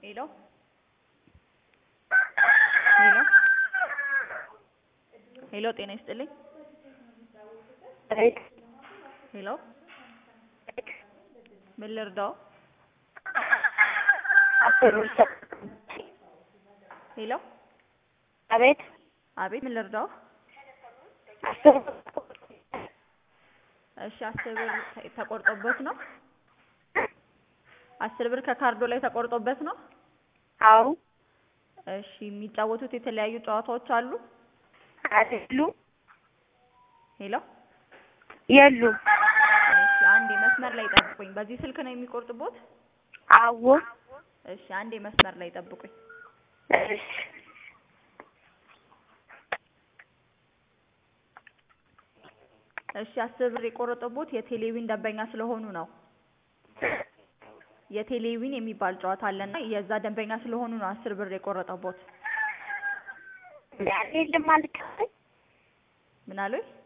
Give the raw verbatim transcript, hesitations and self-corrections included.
ሄሎ ሄሎ ሄሎ ጤና ይስጥልኝ። ሄሎ ምን ልርዳው? ሄሎ አቤት አቤት ምን ልርዳው? እሺ አስር ብር ተቆርጦበት ነው? አስር ብር ከካርዶ ላይ ተቆርጦበት ነው? አዎ እሺ የሚጫወቱት የተለያዩ ጨዋታዎች አሉ? አይደሉም ሄሎ የሉም። እሺ አንዴ መስመር ላይ ጠብቁኝ። በዚህ ስልክ ነው የሚቆርጥቦት? አዎ እሺ አንዴ መስመር ላይ ጠብቁኝ። እሺ እሺ አስር ብር የቆረጠቦት የቴሌቪዥን ደንበኛ ስለሆኑ ነው። የቴሌቪዥን የሚባል ጨዋታ አለና የዛ ደንበኛ ስለሆኑ ነው አስር ብር የቆረጠቦት። ያኔ ለማልከፈል ምን አሉኝ?